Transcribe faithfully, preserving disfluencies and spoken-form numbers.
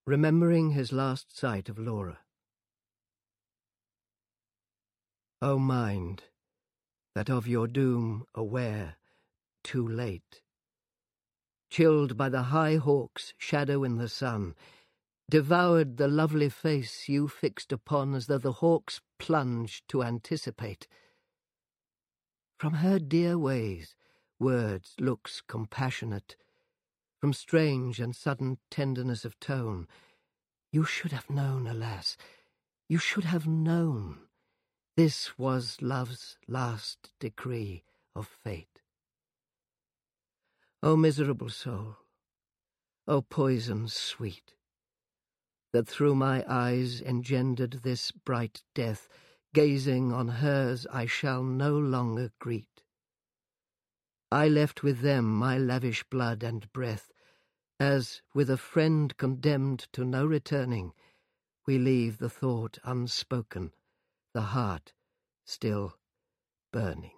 Remembering his last sight of Laura. O mind, that of your doom aware, too late, chilled by the high hawk's shadow in the sun, devoured the lovely face you fixed upon as though the hawk's plunge to anticipate. From her dear ways, words, looks compassionate, from strange and sudden tenderness of tone, you should have known, alas, you should have known. This was love's last decree of fate. O miserable soul, O poison sweet, that through my eyes engendered this bright death, gazing on hers I shall no longer greet. I left with them my lavish blood and breath, as, with a friend condemned to no returning, we leave the thought unspoken, the heart still burning.